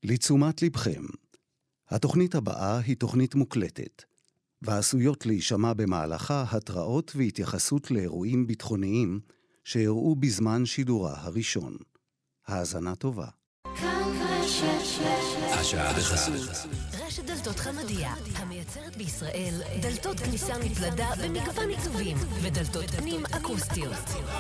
לתשומת לבכם. התוכנית הבאה היא תוכנית מוקלטת, ועשויות להישמע במהלכה התראות והתייחסות לאירועים ביטחוניים שאירעו בזמן שידורה הראשון. האזנה טובה. השעה בחסות רשת דלתות חמדיה, המייצרת בישראל דלתות כניסה מפלדה במגוון עיצובים ודלתות פנים אקוסטיות.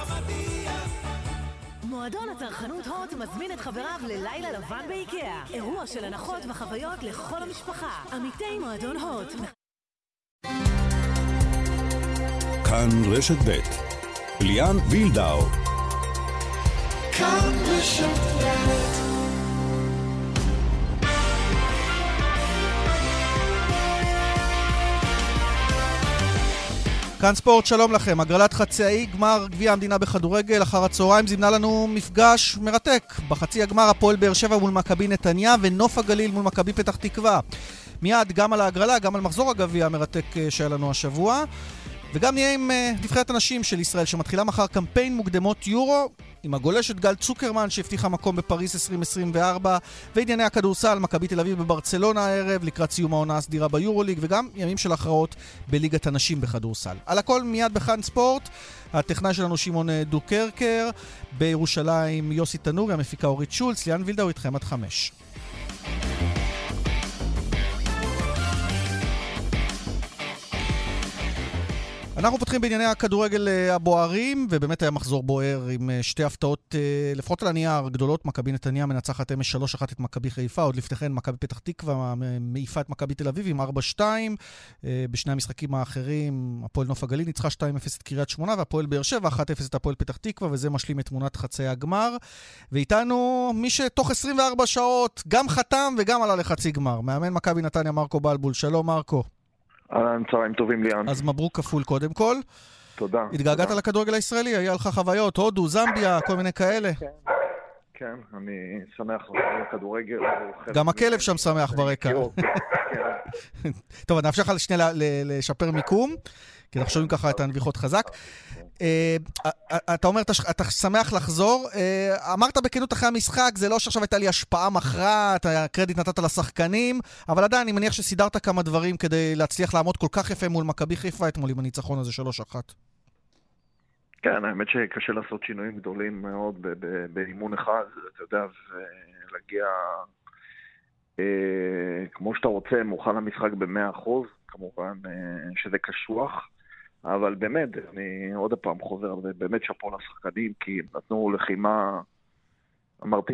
מועדון הצרכנות הוט מזמין את חבריו ללילה לבן באיקאה. אירוע של הנחות וחוויות לכל המשפחה. עמיתי מועדון הוט. כאן רשת ב' ליאן וילדאו. כאן רשת ב'. כאן ספורט, שלום לכם. הגרלת חצאי גמר גביע המדינה בכדורגל אחר הצהריים זימנה לנו מפגש מרתק. בחצי הגמר הפועל באר שבע מול מכבי נתניה ונוף הגליל מול מכבי פתח תקווה. מיד גם על ההגרלה, גם על מחזור הגביע המרתק שהיה לנו השבוע. וגם נהיה עם נבחרת הנשים של ישראל שמתחילה מחר קמפיין מוקדמות יורו עם הגולשת גל צוקרמן שהבטיחה מקום בפריז 2024 וענייני הכדורסל, מכבי תל אביב בברצלונה הערב לקראת סיום העונה הסדירה ביורוליג וגם ימים של הכרעות בליגת הנשים בכדורסל. על הכל מיד בכאן ספורט. הטכנאי שלנו שמעון דוקרקר, בירושלים יוסי תנורי, המפיקה אורית שולץ, ליאן וילדאו איתכם עד 5. אנחנו פותחים בענייני הכדורגל הבוערים, ובאמת היה מחזור בוער עם שתי הפתעות, לפחות על הנייר, גדולות. מכבי נתניה מנצחת אמש 3-1 את מכבי חיפה, עוד לפתיכן מכבי פתח תקווה מעיפה את מכבי תל אביב עם 4-2. בשני המשחקים האחרים, הפועל נוף הגליל ניצחה 2-0 את קריית שמונה, והפועל באר שבע 1-0 את הפועל פתח תקווה, וזה משלים את תמונת חצי הגמר. ואיתנו מי שתוך 24 שעות גם חתם וגם עלה לחצי גמר, מאמן מכבי נתניה מרקו בלבול. שלום מרקו. צהריים טובים ליאן. אז מברוק כפול קודם כל. תודה. התגעגעת לכדורגל הישראלי? היה לך חוויות, הודו, זמביה, כל מיני כאלה? כן, אני שמח לכדורגל. גם הכלב שם שמח ברקע. טוב, אני אפשר לך שנייה לשפר מיקום, כי אנחנו שומעים ככה את הנביחות חזק. אתה אומר, אתה שמח לחזור. אמרת בכנות אחרי המשחק, זה לא שעכשיו הייתה לי השפעה מכרעת, הקרדיט נתת לשחקנים, אבל עדיין אני מניח שסידרת כמה דברים כדי להצליח לעמוד כל כך יפה מול מכבי חיפה אתמול עם הניצחון הזה 3-1. כן, האמת שקשה לעשות שינויים גדולים מאוד באימון אחד, אתה יודע, ולהגיע כמו שאתה רוצה, מוכן למשחק ב-100%, כמובן שזה קשוח. אבל באמת, אני עוד הפעם חוזר, באמת שפו לשחקנים, כי נתנו לחימה, אמרתי,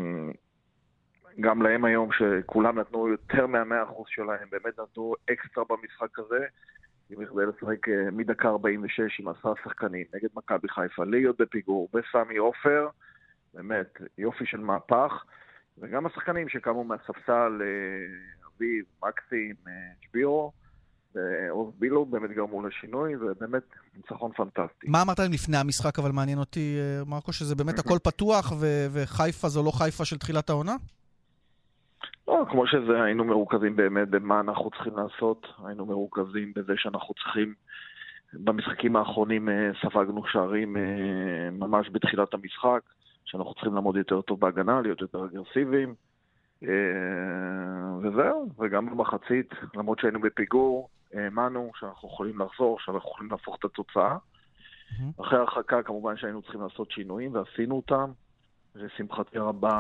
גם להם היום שכולם נתנו יותר מה-100% שלהם, באמת נתנו אקסטרה במשחק הזה, עם בכדי לשחק מדקה 46 עם 10 שחקנים, נגד מכבי חיפה, להיות בפיגור, בסמי עופר, באמת, יופי של מהפך, וגם השחקנים שקמו מהספסל, אביב, מקסים, שבירו, ועוז בילו באמת גרמו לשינוי, ובאמת ניצחון פנטסטי. מה אמרת להם לפני המשחק, אבל מעניין אותי, מרקו, שזה באמת הכל פתוח, וחיפה זו לא חיפה של תחילת העונה? לא, כמו שזה, היינו מרוכזים באמת במה אנחנו צריכים לעשות, היינו מרוכזים בזה שאנחנו צריכים, במשחקים האחרונים ספגנו שערים ממש בתחילת המשחק, שאנחנו צריכים לעמוד יותר טוב בהגנה, להיות יותר אגרסיביים, וזהו, וגם במחצית, למרות שהיינו בפיגור, האמנו שאנחנו יכולים לחזור, שאנחנו יכולים להפוך את התוצאה. אחרי הרחקה כמובן שהיינו צריכים לעשות שינויים, ועשינו אותם, ושמחתי רבה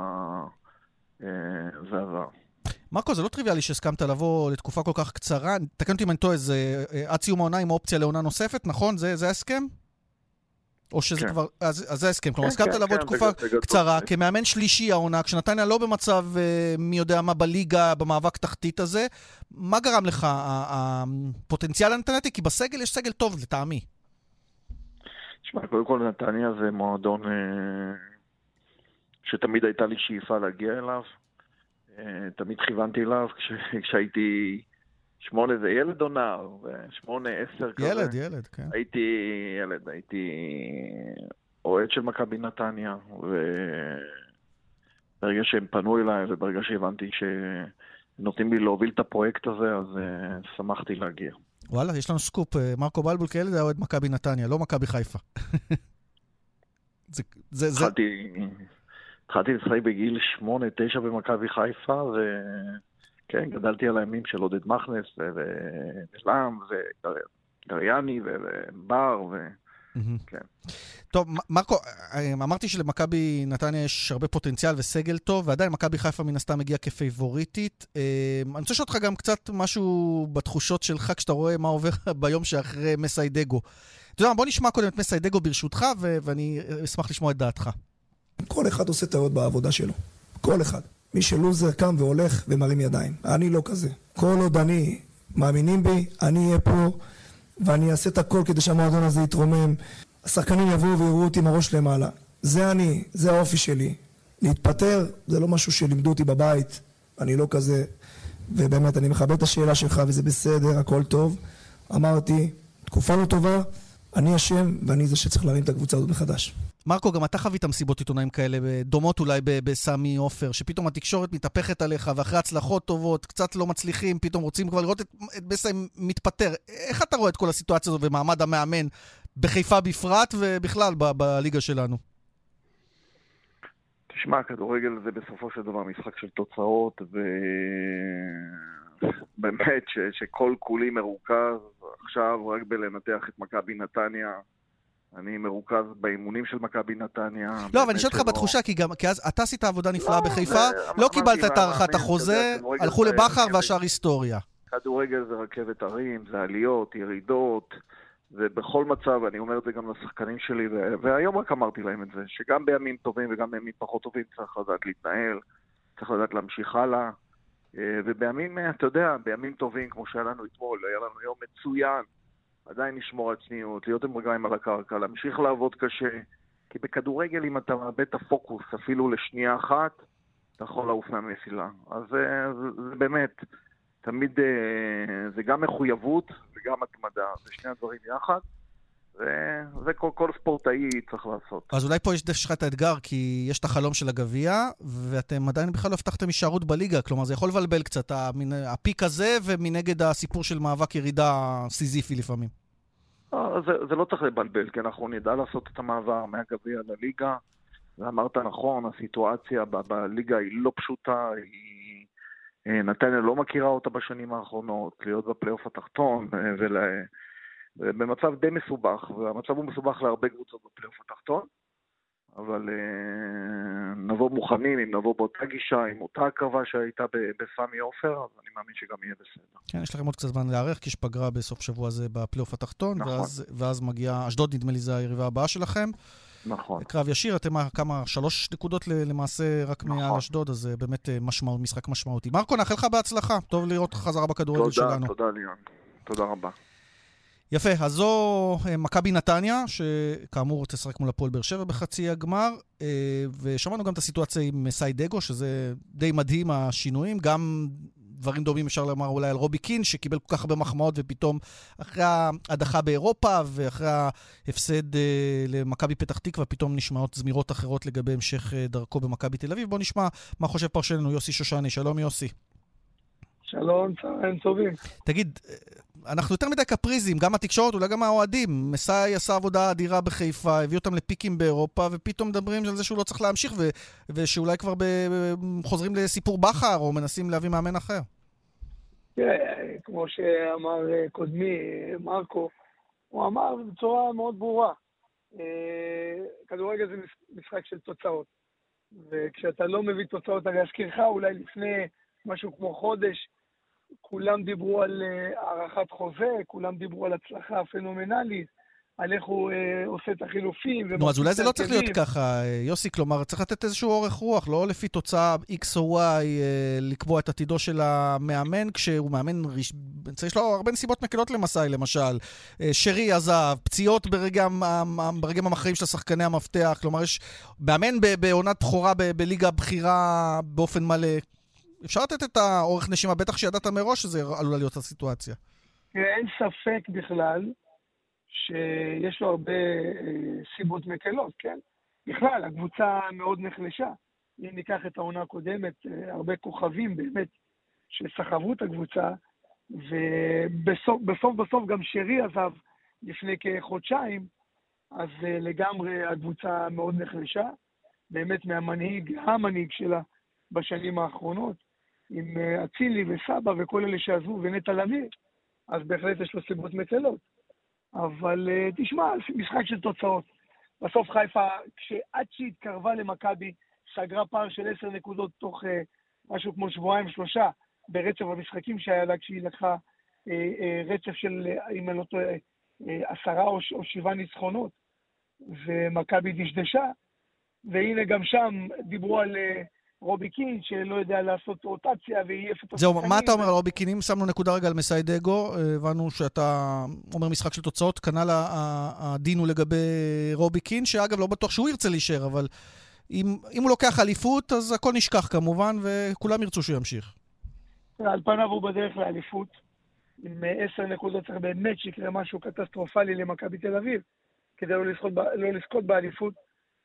זה עבר. מרקו, זה לא טריוויאלי שהסכמת לבוא לתקופה כל כך קצרה, תקן אותי אם אני טועה, זה עד סיום העונה עם אופציה לעונה נוספת, נכון? זה ההסכם? או שזה כבר, אז זה ההסכם, כלומר, הסכמת לבוא תקופה קצרה, כמאמן שלישי העונה, כשנתניה לא במצב מי יודע מה בליגה, במאבק תחתית הזה, מה גרם לך הפוטנציאל הנתנתי? כי בסגל יש סגל טוב לטעמי. תשמע, קודם כל נתניה זה מועדון שתמיד הייתה לי שאיפה להגיע אליו, תמיד כיוונתי אליו, כשהייתי 8 זה ילד או נער, 8, 10 כזה. ילד, כן. הייתי אוהד של מכבי נתניה, וברגע שהם פנו אליי, וברגע שהבנתי שנותנים לי להוביל את הפרויקט הזה, אז שמחתי להגיע. וואלה, יש לנו סקופ, מרקו בלבול כילד היה אוהד מכבי נתניה, לא מכבי חיפה. התחלתי לשחק בגיל 8-9 במכבי חיפה, וכן, גדלתי על הימים של עודד מכנס, ושלם, וגריאני, ובר, כן. טוב, מרקו, אמרתי שלמכבי נתניה יש הרבה פוטנציאל וסגל טוב, ועדיין מכבי חיפה מן הסתם מגיעה כפייבוריטית. אני רוצה לשאול אותך גם קצת משהו בתחושות שלך, כשאתה רואה מה עובר ביום שאחרי מסיידגו. אתה יודע, בוא נשמע קודם את מסיידגו ברשותך, ואני אשמח לשמוע את דעתך. כל אחד עושה טעויות בעבודה שלו. כל אחד. מי שלוזר קם והולך ומרים ידיים. אני לא כזה. כל עוד אני מאמינים בי, אני אהיה פה, ואני אעשה את הכל כדי שהמועדון הזה יתרומם. השחקנים יבואו ויראו אותי עם הראש למעלה. זה אני, זה האופי שלי. להתפטר זה לא משהו שלימדו אותי בבית. אני לא כזה. ובאמת, אני מכבד את השאלה שלך, וזה בסדר, הכל טוב. אמרתי, תקופה לא טובה, אני אשם, ואני זה שצריך להרים את הקבוצה הזאת מחדש. מרקו, גם אתה חווית מסיבות עיתונאים כאלה, דומות אולי בסמי עופר, שפתאום התקשורת מתהפכת עליך, ואחרי הצלחות טובות, קצת לא מצליחים, פתאום רוצים כבר לראות את בסמי מתפטר. איך אתה רואה את כל הסיטואציה הזו ומעמד המאמן בחיפה בפרט, ובכלל בליגה שלנו? תשמע, כדורגל זה בסופו של דבר משחק של תוצאות, ובאמת שכל כולי מרוכז עכשיו רק בלנתח את מכבי נתניה. אני מרוכז באימונים של מכבי נתניה. לא, אבל אני שואל אותך בתחושה, כי אז אתה עשית עבודה נפלאה בחיפה, לא קיבלת את הערכת החוזה, הלכו לבחר והשאר היסטוריה. כדורגל זה רכבת הרים, זה עליות, ירידות, ובכל מצב, אני אומר את זה גם לשחקנים שלי, והיום רק אמרתי להם את זה, שגם בימים טובים וגם בימים פחות טובים צריך לדעת להתנהל, צריך לדעת להמשיך הלאה, ובימים, אתה יודע, בימים טובים, כמו שהיה לנו אתמול, היה לנו יום מצוין, עדיין נשמור על צניעות, להיות עם רגליים על הקרקע, להמשיך לעבוד קשה, כי בכדורגל אם אתה מאבד את הפוקוס אפילו לשנייה אחת, אתה יכול לעוף מהמסילה. אז זה באמת, תמיד זה גם מחויבות וגם התמדה, זה שני הדברים יחד, וזה כל ספורטאי צריך לעשות. אז אולי פה יש לך את האתגר, כי יש את החלום של הגביע, ואתם עדיין בכלל לא הבטחתם הישארות בליגה, כלומר זה יכול לבלבל קצת, הפיק הזה, ומנגד הסיפור של מאבק ירידה סיזיפי לפעמים. זה לא צריך לבלבל, כי אנחנו נדע לעשות את המעבר מהגביע לליגה, ואמרת נכון, הסיטואציה בליגה היא לא פשוטה, נתניה לא מכירה אותה בשנים האחרונות, להיות בפלייאוף התחתון, ובמצב די מסובך, והמצב הוא מסובך להרבה קבוצות בפלייאוף התחתון, אבל נבוא מוכנים, אם נבוא באותה גישה, עם אותה הקרבה שהייתה בסמי עופר, אז אני מאמין שגם יהיה בסדר. כן, יש לכם עוד קצת זמן להיערך, כי יש פגרה בסוף שבוע הזה בפלייאוף התחתון, נכון. ואז מגיע אשדוד, נדמה לי זה היריבה הבאה שלכם. נכון. קרב ישיר, אתם כמה 3 נקודות למעשה רק נכון. מעל אשדוד, אז זה באמת משחק משמעותי. מרקו, נאחל לך בהצלחה, טוב לראות חזרה בכדורגל שלנו. תודה ליאן, תודה רבה. יפה, אז זו מכבי נתניה, שכאמור תשחק מול הפועל באר שבע בחצי הגמר, ושמענו גם את הסיטואציה עם מסיידגו, שזה די מדהים השינויים, גם דברים דומים אפשר לומר אולי על רובי קין, שקיבל כל כך הרבה מחמאות, ופתאום אחרי ההדחה באירופה, ואחרי ההפסד למכבי פתח תקווה, פתאום נשמעות זמירות אחרות לגבי המשך דרכו במכבי תל אביב. בואו נשמע מה חושב פרשננו יוסי שושני. שלום יוסי. שלום, צהריים טובים. תגיד, אנחנו יותר מדי קפריזים, גם התקשורת, אולי גם האוהדים. מסאי עשה עבודה אדירה בחיפה, הביא אותם לפיקים באירופה, ופתאום מדברים על זה שהוא לא צריך להמשיך, ושאולי כבר חוזרים לסיפור בחר, או מנסים להביא מאמן אחר. כמו שאמר קודמי, מרקו, הוא אמר בצורה מאוד ברורה. כדורגל זה משחק של תוצאות. וכשאתה לא מביא תוצאות, אני אזכירך, אולי לפני משהו כמו חודש, כולם דיברו על הערכת חוזה, כולם דיברו על הצלחה פנומנלית, על איך הוא עושה את החילופים. נו, אז אולי זה לא צריך להיות ככה, יוסי, כלומר, צריך לתת איזשהו אורך רוח, לא לפי תוצאה X או Y, לקבוע את עתידו של המאמן, כשהוא מאמן, יש לו הרבה נסיבות מקלות למסאי, למשל, שרי עזב, פציעות ברגעים המכריעים של השחקני המפתח, כלומר, יש מאמן בעונת בחורה בליגה הבחירה באופן מלא, אפשר לתת את האורך נשימה, בטח שידעת מראש שזה עלולה להיות הסיטואציה. אין ספק בכלל שיש לו הרבה סיבות מקלות, כן? בכלל, הקבוצה מאוד נחלשה. אם ניקח את העונה הקודמת, הרבה כוכבים באמת שסחבו את הקבוצה, ובסוף גם שרי עזב לפני כחודשיים, אז לגמרי הקבוצה מאוד נחלשה. באמת המנהיג שלה בשנים האחרונות, עם אצילי וסבא וכל אלה שעזבו ונטע לביא, אז בהחלט יש לו סיבות מצלות. אבל תשמע, משחק של תוצאות. בסוף חיפה, עד שהיא התקרבה למכבי, סגרה פער של 10 נקודות תוך משהו כמו 2-3 ברצף המשחקים שהיה לה, כשהיא לקחה רצף של, אם אני לא טועה, 10 או 7 ניצחונות, ומכבי דשדשה, והנה גם שם דיברו על רובי קין, שלא יודע לעשות רוטציה, ועייף את השחקנים. זהו, מה אתה אומר על רובי קין? אם שמנו נקודה רגע על מסיידגו, הבנו שאתה אומר משחק של תוצאות, כנ"ל הדין הוא לגבי רובי קין, שאגב לא בטוח שהוא ירצה להישאר, אבל אם הוא לוקח אליפות, אז הכל נשכח כמובן, וכולם ירצו שהוא ימשיך. על פניו הוא בדרך לאליפות, עם 10 נקודות צריך באמת שיקרה משהו קטסטרופלי למכבי תל אביב, כדי לא לזכות באליפות.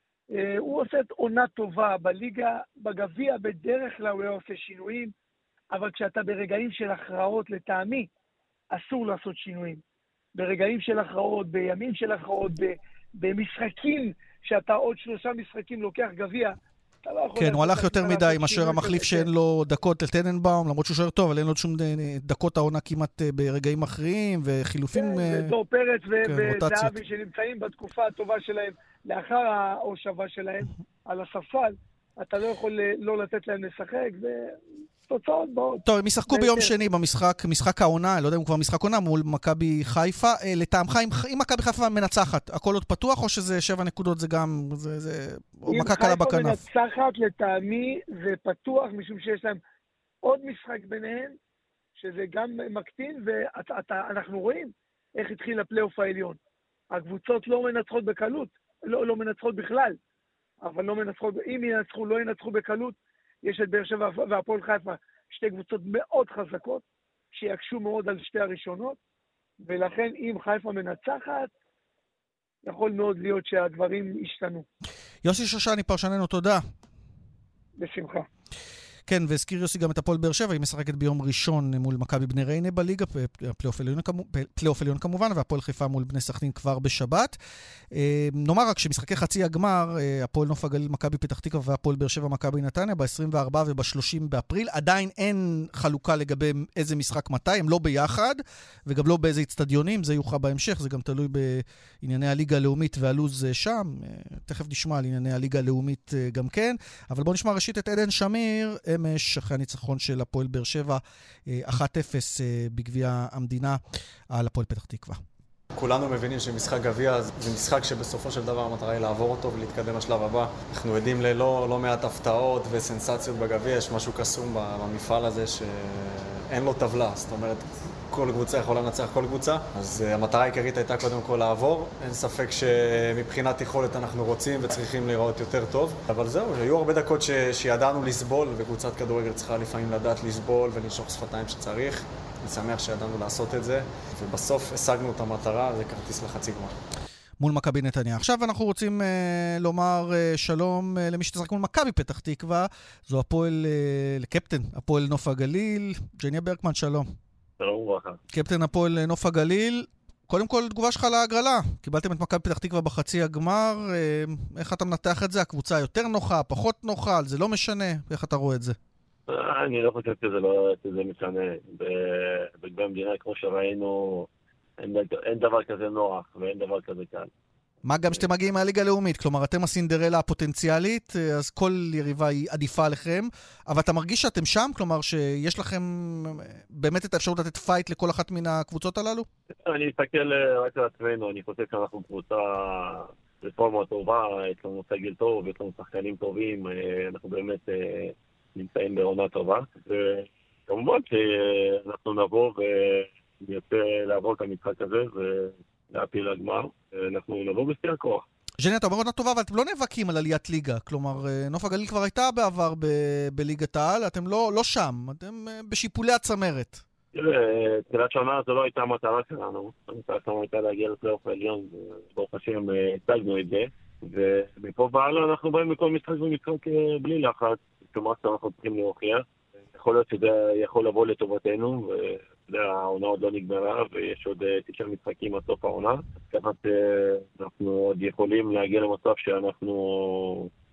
הוא עושה את עונה טובה בליגה, בגביע בדרך כלל הוא לא עושה שינויים, אבל כשאתה ברגעים של הכרעות לטעמי, אסור לעשות שינויים. ברגעים של הכרעות, בימים של הכרעות, במשחקים, שאתה עוד 3 משחקים לוקח גביע, אתה לא יכול... כן, הוא הלך יותר מדי מאשר המחליף שאין לו דקות לטננבאום, למרות שהוא שוער טוב, אבל אין לו שום דקות העונה כמעט ברגעים אחרים, וחילופים... ודור פרץ וזהבי שנמצאים בתקופה הטובה שלהם, לאחר ההושבה שלהם על הספסל, אתה לא יכול לא לתת להם לשחק, ותוצאות באות. טוב, הם ישחקו ביום שני במשחק העונה, לא יודע אם כבר משחק עונה, מול מכבי חיפה. לטעמך, אם מכבי חיפה מנצחת, הכל עוד פתוח, או שזה 7 נקודות, זה גם, זה מכה קלה בכנף? אם חיפה מנצחת, לטעמי, זה פתוח, משום שיש להם עוד משחק ביניהם, שזה גם מקטין, ואנחנו רואים איך התחיל הפלייאוף העליון. הקבוצות לא מנצחות בקלות, לא מנצחות בכלל, אבל לא מנצחות, אם ינצחו, לא ינצחו בקלות. יש את באר שבע והפועל חיפה, שתי קבוצות מאוד חזקות, שיקשו מאוד על שתי הראשונות, ולכן אם חיפה מנצחת, יכול מאוד להיות שהדברים ישתנו. יוסי שושני, פרשננו, תודה. בשמחה. כן, והזכיר יוסי גם את הפועל באר שבע, היא משחקת ביום ראשון מול מכבי בני ריינה בליגה, פלייאוף עליון כמובן, והפועל חיפה מול בני סכנין כבר בשבת. נאמר רק שמשחקי חצי הגמר, הפועל נוף הגליל, מכבי פתח תקווה והפועל באר שבע, מכבי נתניה, ב-24 וב-30 באפריל. עדיין אין חלוקה לגבי איזה משחק מתי, הם לא ביחד, וגם לא באיזה אצטדיונים, זה יוכל בהמשך, זה גם תלוי בענייני הליגה הלאומית והלוז שם. תכף נשמע על ענייני הליגה הלאומית גם כן, אבל בואו נשמע ראשית את עדן שמיר, אמש אחרי הניצחון של הפועל באר שבע 1-0 בגביע המדינה על הפועל פתח תקווה. כולנו מבינים שמשחק גביע זה משחק שבסופו של דבר המטרה היא לעבור אותו ולהתקדם לשלב הבא. אנחנו עדים לא מעט הפתעות וסנסציות בגביע, יש משהו קסום במפעל הזה שאין לו טבלה, זאת אומרת כל קבוצה יכולה לנצח כל קבוצה, אז המטרה העיקרית הייתה קודם כל לעבור. אין ספק שמבחינת יכולת אנחנו רוצים וצריכים לראות יותר טוב, אבל זהו, היו הרבה דקות שידענו לסבול, וקבוצת כדורגל צריכה לפעמים לדעת לסבול ולנשוך שפתיים שצריך. אני שמח שידענו לעשות את זה, ובסוף השגנו את המטרה, זה כרטיס לחצי גמר. מול מכבי נתניה. עכשיו אנחנו רוצים לומר שלום למי שתשחק מול מכבי פתח תקווה, זו הפועל, לקפטן הפועל נוף הגליל, ג'ניה ברקמן, שלום. שלום וברכה. קפטן הפועל נוף הגליל, קודם כל תגובה שלך להגרלה. קיבלתם את מכבי פתח תקווה בחצי הגמר, איך אתה מנתח את זה? הקבוצה יותר נוחה, פחות נוחה, זה לא משנה, איך אתה רואה את זה? אני לא חושב שזה משנה. בגבי המדינה, כמו שראינו, אין דבר כזה נוח ואין דבר כזה קל. מה גם שאתם מגיעים מהליגה הלאומית, כלומר אתם הסינדרלה הפוטנציאלית, אז כל יריבה היא עדיפה עליכם, אבל אתה מרגיש שאתם שם? כלומר שיש לכם באמת את האפשרות לתת פייט לכל אחת מן הקבוצות הללו? אני אסתכל רק על עצמנו, אני חושב שאנחנו קבוצה רפורמה טובה, יש לנו סגל טוב, יש לנו שחקנים טובים, אנחנו באמת נמצאים בעונה טובה, וכמובן שאנחנו נבוא ונרצה לעבור את המשחק הזה ולהפיל לגמר, אנחנו נבוא בשיא הכוח. ז'ני, אתה אומר עונה טובה, אבל אתם לא נאבקים על עליית ליגה, כלומר נוף הגליל כבר הייתה בעבר בליגת העל, אתם לא שם, אתם בשיפולי הצמרת. תחילת שנה זו לא הייתה המטרה שלנו, המטרה שלנו הייתה להגיע לפלייאוף העליון, וברוך השם הצגנו את זה, ומפה והלאה אנחנו באים מכל משחק ומשחק בלי לחץ, כלומר שאנחנו צריכים להוכיח. יכול להיות שזה יכול לבוא לטובתנו, והעונה עוד לא נגמרה, ויש עוד 9 משחקים עד סוף העונה. ככה שאנחנו עוד יכולים להגיע למצב שאנחנו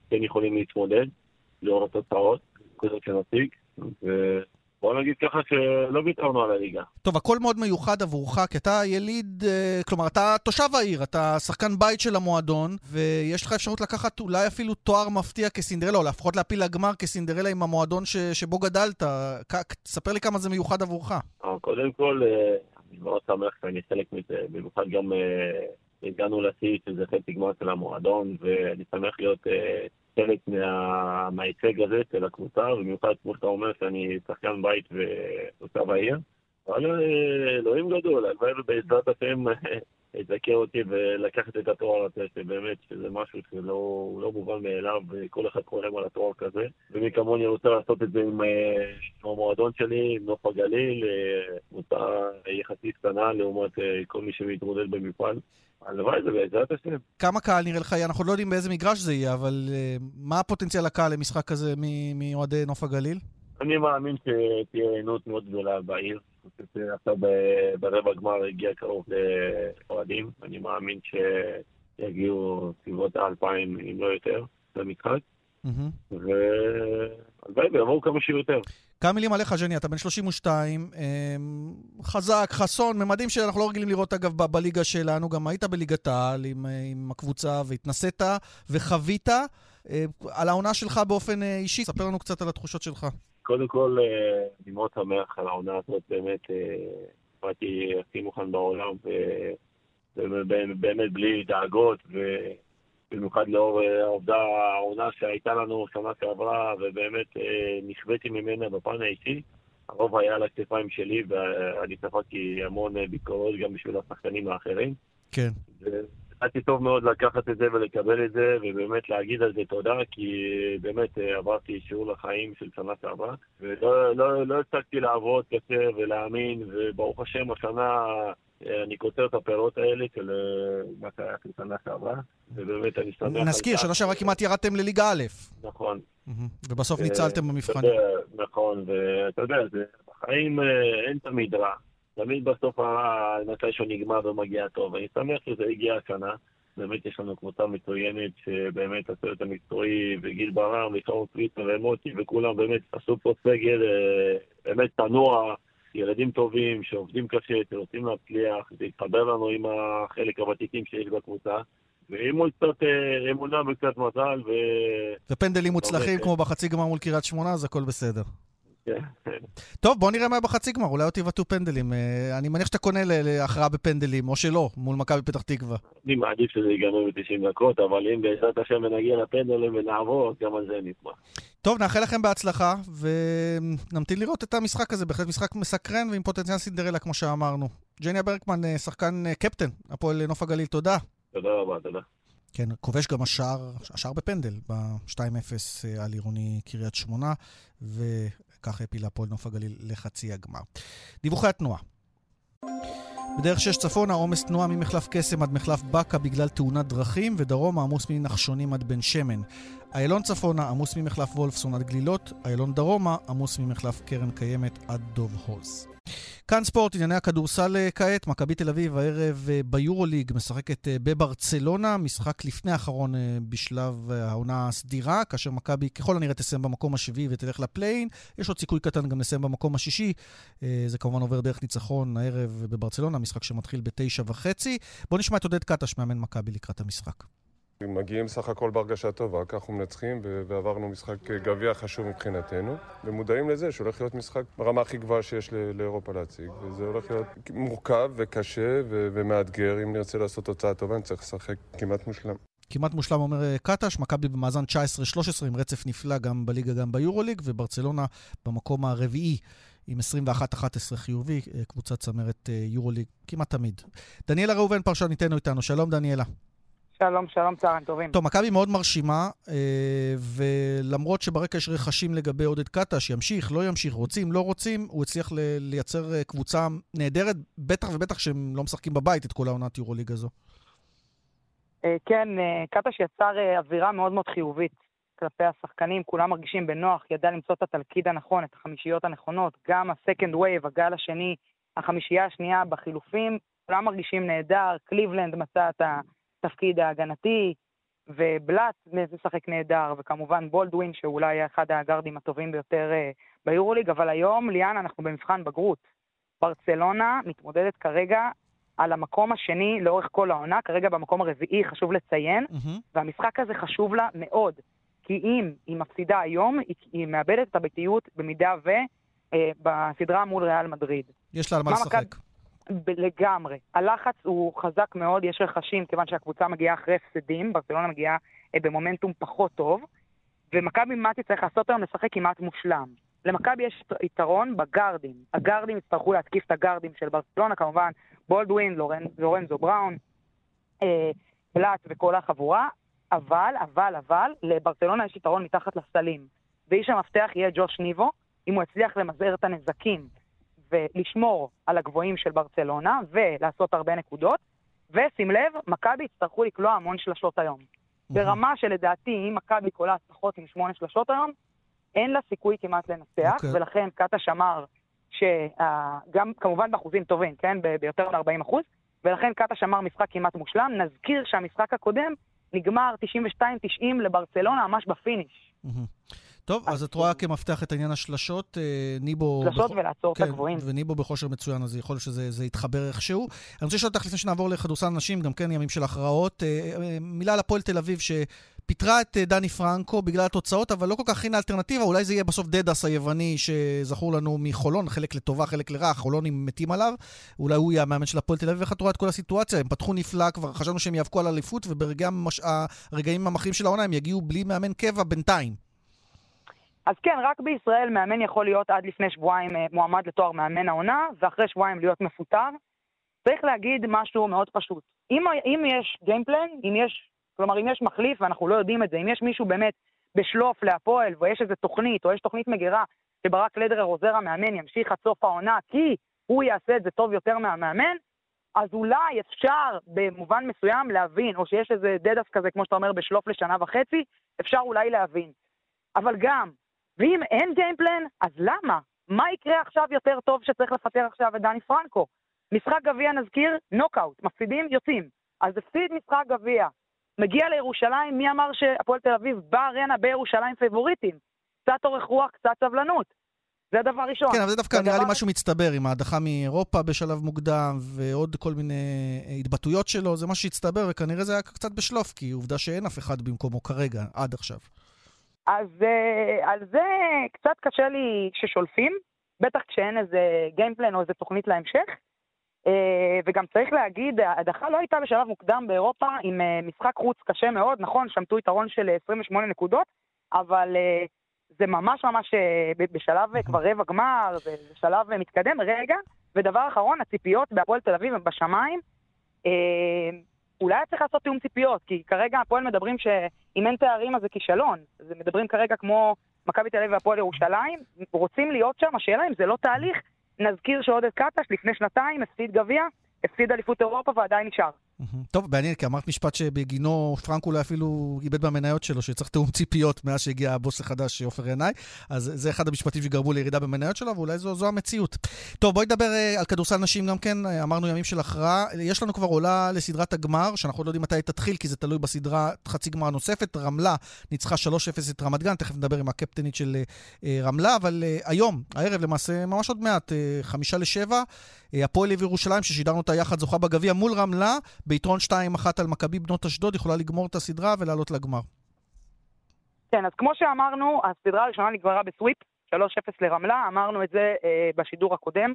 כן יכולים להתמודד לאור התוצאות, כזאת שנציג, ובוא נגיד ככה שלא ויתרנו על הליגה. טוב, הכל מאוד מיוחד עבורך, כי אתה יליד, כלומר, אתה תושב העיר, אתה שחקן בית של המועדון, ויש לך אפשרות לקחת אולי אפילו תואר מפתיע כסינדרלה, או לפחות להפיל לגמר כסינדרלה עם המועדון שבו גדלת. תספר לי כמה זה מיוחד עבורך. קודם כל, אני מאוד שמח שאני חלק מזה, במיוחד גם הגענו לשיא שזה חצי גמר של המועדון, ואני שמח להיות חלק מההישג הזה של הקבוצה, ובמיוחד כמו שאתה אומר שאני שחקן בית ותושב העיר. אבל אלוהים גדול, הלוואי ובעזרת השם יזכה אותי ולקחת את התואר הזה, שבאמת שזה משהו שלא מובן מאליו, וכל אחד חולם על התואר כזה. ומי כמוני רוצה לעשות את זה עם המועדון שלי, עם נוף הגליל, קבוצה יחסית קטנה לעומת כל מי שמתמודד במפעל. הלוואי זה בעזרת השם. כמה קהל נראה לך? אנחנו לא יודעים באיזה מגרש זה יהיה, אבל מה הפוטנציאל הקהל למשחק כזה מאוהדי נוף הגליל? אני מאמין שתהיה עינות מאוד גדולה בעיר. עכשיו ברבע גמר הגיע קרוב לאוהדים. אני מאמין שיגיעו סביבות 2,000 אם לא יותר למשחק. והלוואי ויבואו כמה שיותר. כמה מילים עליך, ג'ני, אתה בן 32, חזק, חסון, ממדים שאנחנו לא רגילים לראות אגב בליגה שלנו, גם היית בליגת העל עם הקבוצה והתנסית וחווית על העונה שלך באופן אישי. ספר לנו קצת על התחושות שלך. קודם כל, אני מאוד שמח על העונה הזאת, באמת, באתי הכי מוכן בעולם, ובאמת בלי דאגות, במיוחד לאור העונה שהייתה לנו שנה שעברה, ובאמת נכוויתי ממנה בפן האישי. הרוב היה על הכתפיים שלי, ואני ספגתי המון ביקורות גם בשביל השחקנים האחרים. כן. הייתי טוב מאוד לקחת את זה ולקבל את זה, ובאמת להגיד על זה תודה, כי באמת עברתי שיעור לחיים של שנה שעברה, ולא הצלחתי לעבוד קשה ולהאמין, וברוך השם השנה אני כותר את הפירות האלה של מה שהיה של שנה שעברה, ובאמת אני שמח. נזכיר, שנה שעברה כמעט ירדתם לליגה א'. נכון. ובסוף ניצלתם במבחן. נכון, ואתה יודע, בחיים אין תמיד רע. תמיד בסוף מתישהו נגמר ומגיע טוב. אני שמח שזה הגיע השנה. באמת יש לנו קבוצה מצוינת שבאמת הצוות המקצועי וגיל ברם, מיכאל קריצר ומוטי וכולם באמת עשו פה סגל באמת תנוע, ילדים טובים שעובדים קשה, שרוצים להצליח, זה יתחבר לנו עם החלק הוותיקים שיש בקבוצה. ואימון קצת אמונה וקצת מזל ופנדלים מוצלחים כמו בחצי גמר מול קריית שמונה, אז הכל בסדר. טוב, בוא נראה מה בחצי גמר, אולי אותי יבטאו פנדלים. אני מניח שאתה קונה להכרעה בפנדלים, או שלא, מול מכבי פתח תקווה. אני מעדיף שזה ייגמר ב-90 דקות, אבל אם בעזרת השם נגיע לפנדלים ונעבור, גם על זה נשמח. טוב, נאחל לכם בהצלחה, ונמתין לראות את המשחק הזה, בהחלט משחק מסקרן ועם פוטנציאל סינדרלה, כמו שאמרנו. ג'ניה ברקמן, שחקן קפטן, הפועל נוף הגליל, תודה. תודה רבה, תודה. כן, כובש גם השער בפנדל, ב-2-0 על עירוני קריית שמונה, וכך הפילה הפועל נוף הגליל לחצי הגמר. דיווחי התנועה. בדרך 6 צפון, העומס תנועה ממחלף קסם עד מחלף בקה בגלל תאונת דרכים, ודרום עמוס מנחשונים עד בן שמן. איילון צפונה עמוס ממחלף וולפסון עד גלילות, איילון דרומה עמוס ממחלף קרן קיימת עד דוב הוז. כאן ספורט, ענייני הכדורסל כעת, מכבי תל אביב הערב ביורוליג משחקת בברצלונה, משחק לפני האחרון בשלב העונה הסדירה, כאשר מכבי ככל הנראה תסיים במקום השביעי ותלך לפליין, יש עוד סיכוי קטן גם לסיים במקום השישי, זה כמובן עובר דרך ניצחון הערב בברצלונה, משחק שמתחיל ב-9:30. בוא נשמע את עודד קטש, מאמן מכבי לקראת המשחק. מגיעים סך הכל בהרגשה טובה, כך מנצחים ועברנו משחק גביע חשוב מבחינתנו ומודעים לזה שהולך להיות משחק ברמה הכי גבוהה שיש לאירופה להציג, וזה הולך להיות מורכב וקשה ומאתגר. אם נרצה לעשות תוצאה טובה נצטרך לשחק כמעט מושלם. כמעט מושלם אומר קטש, מכבי במאזן 19-13 עם רצף נפלא גם בליגה גם ביורוליג, וברצלונה במקום הרביעי עם 21-11 חיובי, קבוצת צמרת יורוליג כמעט תמיד. דניאלה ראובן פרשניתנו איתנו, שלום דניאלה. שלום, שלום, צהריים טובים. טוב, מכבי מאוד מרשימה, ולמרות שברקע יש רכשים לגבי עודד קטש, ימשיך, לא ימשיך, רוצים, לא רוצים, הוא הצליח לייצר קבוצה נהדרת, בטח ובטח שהם לא משחקים בבית את כל העונת יורוליג הזו. כן, קטש יצר אווירה מאוד מאוד חיובית כלפי השחקנים, כולם מרגישים בנוח, ידע למצוא את התלכיד הנכון, את החמישיות הנכונות, גם הסקנד וייב, הגל השני, החמישייה השנייה בחילופים, כולם מרגישים נהדר, קליבלנד מצא את התפקיד ההגנתי, ובלאט משחק נהדר, וכמובן בולדווין, שאולי אחד הגארדים הטובים ביותר ביורוליג, אבל היום, ליאן, אנחנו במבחן בגרות. ברצלונה מתמודדת כרגע על המקום השני לאורך כל העונה, כרגע במקום הרביעי, חשוב לציין, והמשחק הזה חשוב לה מאוד, כי אם היא מפסידה היום, היא מאבדת את הביתיות במידה בסדרה מול ריאל מדריד. יש לה על מה לשחק. לגמרי. הלחץ הוא חזק מאוד, יש רכשים, כיוון שהקבוצה מגיעה אחרי הפסדים, ברצלונה מגיעה במומנטום פחות טוב, ומכבי מתי צריך לעשות היום לשחק כמעט מושלם. למכבי יש יתרון בגארדים. הגארדים יצטרכו להתקיף את הגארדים של ברצלונה, כמובן בולדווין, לורנזו בראון, בלאט וכל החבורה, אבל, לברצלונה יש יתרון מתחת לסלים. ואיש המפתח יהיה ג'וש ניבו, אם הוא יצליח למזער את הנזקים ולשמור על הגבוהים של ברצלונה ולעשות הרבה נקודות, ושים לב, מכבי יצטרכו לקלוע המון שלשות היום. ברמה שלדעתי, אם מכבי קולה פחות עם 8 שלשות היום, אין לה סיכוי כמעט לנצח, ולכן קאטה שמר שגם כמובן באחוזים טובים, כן? ביותר מ-40%, ולכן קאטה שמר משחק כמעט מושלם. נזכיר שהמשחק הקודם נגמר 92-90 לברצלונה, ממש בפיניש. טוב, אז את רואה כמפתח את העניין השלשות, ניבו... שלשות ולעצור את הגבוהים. וניבו בחושר מצוין, אז יכול להיות שזה יתחבר איכשהו. אני רוצה לשאול אותך לפני שנעבור לכדורסל נשים, גם כן ימים של הכרעות. מילה על הפועל תל אביב שפיטרה את דני פרנקו בגלל התוצאות, אבל לא כל כך הכינה אלטרנטיבה, אולי זה יהיה בסוף דדס היווני שזכור לנו מחולון, חלק לטובה, חלק לרע, חולונים מתים עליו, אולי הוא יהיה המאמן של הפועל תל אביב, איך את רואה את כל הסיטואציה? הם פתחו נפלא, כבר חשבנו שהם יאבקו על אליפות, וברגעים המכריעים של העונה הם יגיעו בלי מאמן קבע בינתיים. אז כן, רק בישראל מאמן יכול להיות עד לפני שבועיים מועמד לתואר מאמן העונה, ואחרי שבועיים להיות מפוטר. צריך להגיד משהו מאוד פשוט. אם יש גיימפלן, כלומר אם יש מחליף ואנחנו לא יודעים את זה, אם יש מישהו באמת בשלוף להפועל, ויש איזו תוכנית, או יש תוכנית מגירה, שברק לדרר עוזר המאמן ימשיך עד סוף העונה, כי הוא יעשה את זה טוב יותר מהמאמן, אז אולי אפשר במובן מסוים להבין, או שיש איזה דדס כזה, כמו שאתה אומר, בשלוף לשנה וחצי, אפשר אולי להבין. אבל גם, ואם אין גיימפלן, אז למה? מה יקרה עכשיו יותר טוב שצריך לפטר עכשיו את דני פרנקו? משחק גביע נזכיר, נוקאוט, מפסידים, יוצאים. אז הפסיד משחק גביע. מגיע לירושלים, מי אמר שהפועל תל אביב בארנה בירושלים פייבוריטים? קצת אורך רוח, קצת סבלנות. זה הדבר ראשון. כן, אבל זה דווקא נראה לי משהו מצטבר, עם ההדחה מאירופה בשלב מוקדם, ועוד כל מיני התבטאויות שלו, זה מה שהצטבר, וכנראה זה היה קצת בשלוף, כי עובדה שאין אף אחד במקומו כרגע, עד עכשיו. אז על זה קצת קשה לי ששולפים, בטח כשאין איזה גיימפלן או איזה תוכנית להמשך, וגם צריך להגיד, ההדחה לא הייתה בשלב מוקדם באירופה עם משחק חוץ קשה מאוד, נכון, שמתו יתרון של 28 נקודות, אבל זה ממש בשלב כבר רבע גמר, זה שלב מתקדם, רגע, ודבר אחרון, הציפיות בהפועל תל אביב בשמיים, אולי צריך לעשות תיאום ציפיות, כי כרגע הפועל מדברים שאם אין תארים אז זה כישלון. אז מדברים כרגע כמו מכבי תל אביב והפועל ירושלים, רוצים להיות שם, השאלה אם זה לא תהליך. נזכיר שעודד קטש לפני שנתיים הפסיד גביע, הפסיד אליפות אירופה ועדיין נשאר. טוב, בעניין, כי אמרת משפט שבגינו פרנקו אולי אפילו איבד במניות שלו, שצריך תאום ציפיות מאז שהגיע הבוס החדש, עופר ינאי, אז זה אחד המשפטים שגרמו לירידה במניות שלו, ואולי זו המציאות. טוב, בואי נדבר על כדורסל נשים גם כן, אמרנו ימים של הכרעה, יש לנו כבר עולה לסדרת הגמר, שאנחנו לא יודעים מתי תתחיל, כי זה תלוי בסדרה חצי גמר נוספת, רמלה ניצחה 3-0 את רמת גן, תכף נדבר עם הקפטנית של רמלה, אבל היום, הערב למעשה, ממש עוד מעט, 5-7, הפועל ירושלים ששידרנו אותה יחד זוכה בגביע מול רמלה, ביתרון 2-1 על מכבי בנות אשדוד, יכולה לגמור את הסדרה ולעלות לגמר. כן, אז כמו שאמרנו, הסדרה הראשונה נגמרה בסוויפ, 3-0 לרמלה, אמרנו את זה בשידור הקודם,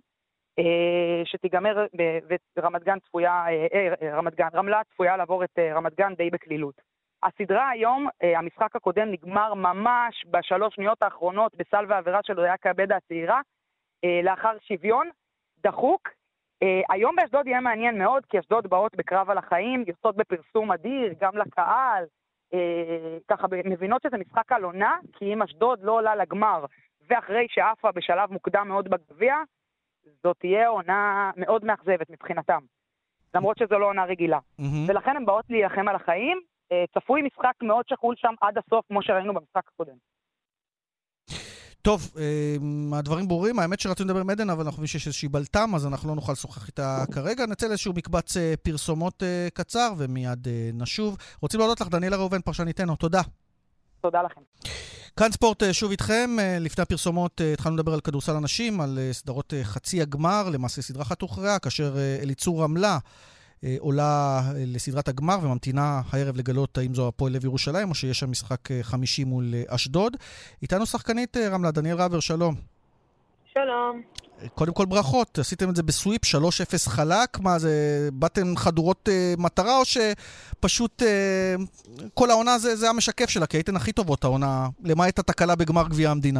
שתיגמר ברמת גן צפויה, רמלה צפויה לעבור את רמת גן די בקלילות. הסדרה היום, המשחק הקודם נגמר ממש בשלוש שניות האחרונות בסל ועבירה של ריאה קאבדה הצעירה, לאחר שוויון דחוק. היום באשדוד יהיה מעניין מאוד, כי אשדוד באות בקרב על החיים, יוצאות בפרסום אדיר, גם לקהל, ככה מבינות שזה משחק על עונה, כי אם אשדוד לא עולה לגמר, ואחרי שעפה בשלב מוקדם מאוד בגביע, זאת תהיה עונה מאוד מאכזבת מבחינתם, למרות שזו לא עונה רגילה. ולכן הן באות להילחם על החיים, צפוי משחק מאוד שקול שם עד הסוף, כמו שראינו במשחק הקודם. טוב, הדברים ברורים, האמת שרצינו לדבר עם עדן, אבל אנחנו חושבים שיש איזושהי בלטם, אז אנחנו לא נוכל לשוחח איתה כרגע. נצא לאיזשהו מקבץ פרסומות קצר, ומיד נשוב. רוצים להודות לך, דניאלה ראובן, פרשניתנו, תודה. תודה לכם. כאן ספורט שוב איתכם. לפני הפרסומות התחלנו לדבר על כדורסל הנשים, על סדרות חצי הגמר, למעשה סדרה אחת הוכרעה, כאשר אליצור רמלה עולה לסדרת הגמר וממתינה הערב לגלות האם זו הפועל לב ירושלים או שיש שם משחק 50 מול אשדוד. איתנו שחקנית רמלה, דניאל רבר, שלום. שלום. קודם כל ברכות, עשיתם את זה בסוויפ 3-0 חלק, מה זה, באתם חדורות מטרה או שפשוט כל העונה זה המשקף שלה, כי הייתן הכי טובות העונה, למעט התקלה בגמר גביע המדינה?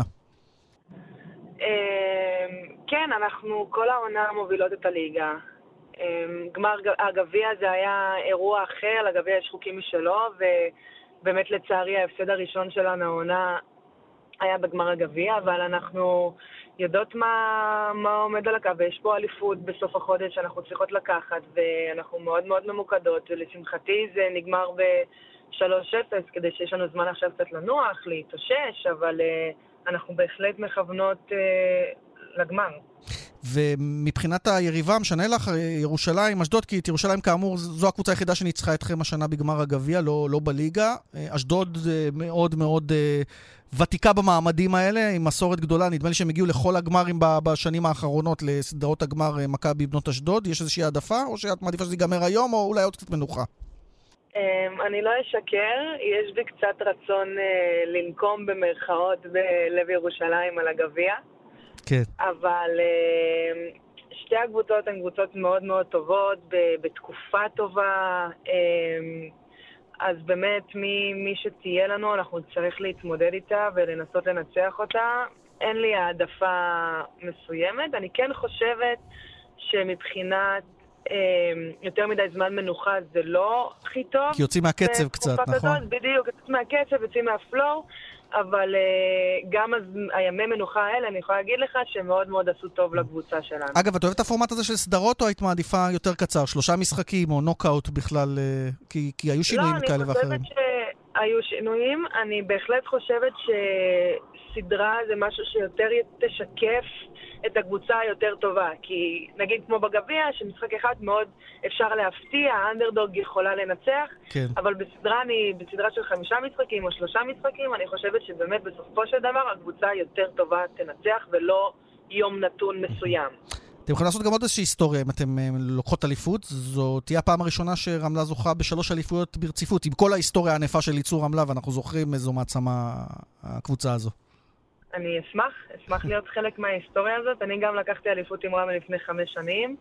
כן, אנחנו כל העונה מובילות את הליגה. גמר הגביע זה היה אירוע אחר, לגביע יש חוקים משלו, ובאמת לצערי ההפסד הראשון שלנו העונה היה בגמר הגביע, אבל אנחנו יודעות מה עומד על הקו, ויש פה אליפות בסוף החודש שאנחנו צריכות לקחת, ואנחנו מאוד מאוד ממוקדות, ולשמחתי זה נגמר ב-3-0, כדי שיש לנו זמן עכשיו קצת לנוח, להתאושש, אבל אנחנו בהחלט מכוונות לגמר. ומבחינת היריבה, משנה לך ירושלים, אשדוד, כי את ירושלים כאמור זו הקבוצה היחידה שניצחה אתכם השנה בגמר הגביע, לא בליגה. אשדוד מאוד מאוד ותיקה במעמדים האלה, עם מסורת גדולה, נדמה לי שהם הגיעו לכל הגמרים בשנים האחרונות לסדרות הגמר מכבי בנות אשדוד. יש איזושהי העדפה, או שאת מעדיפה שזה ייגמר היום, או אולי עוד קצת מנוחה? אני לא אשקר, יש בי קצת רצון לנקום במרכאות בלב ירושלים על הגביע. כן. אבל שתי הקבוצות הן קבוצות מאוד מאוד טובות, בתקופה טובה, אז באמת מי שתהיה לנו אנחנו צריך להתמודד איתה ולנסות לנצח אותה. אין לי העדפה מסוימת, אני כן חושבת שמבחינת יותר מדי זמן מנוחה זה לא הכי טוב. כי יוצאים מהקצב קצת, נכון? בדיוק, יוצאים מהקצב, יוצאים מהפלור. אבל גם הימי מנוחה האלה, אני יכולה להגיד לך שמאוד מאוד עשו טוב לקבוצה שלנו. אגב, את אוהבת את הפורמט הזה של סדרות, או היית מעדיפה יותר קצר? 3 משחקים או נוקאוט בכלל? כי היו שינויים כאלה ואחרים. לא, אני חושבת שהיו שינויים. אני בהחלט חושבת שסדרה זה משהו שיותר תשקף את הקבוצה היותר טובה. כי נגיד כמו בגביע, שמשחק אחד מאוד אפשר להפתיע, האנדרדוג יכולה לנצח, כן. אבל בסדרה של 5 משחקים או 3 משחקים, אני חושבת שבאמת בסופו של דבר הקבוצה יותר טובה תנצח ולא יום נתון מסוים. אתם יכולים לעשות גם עוד איזושהי היסטוריה אם אתם לוקחות אליפות. זו תהיה הפעם הראשונה שרמלה זוכה ב3 אליפויות ברציפות, עם כל ההיסטוריה הענפה של ייצור רמלה, ואנחנו זוכרים איזו מעצמה הקבוצה הזו. אני אשמח להיות חלק מההיסטוריה הזאת. אני גם לקחתי אליפות עם רמלה לפני 5 שנים,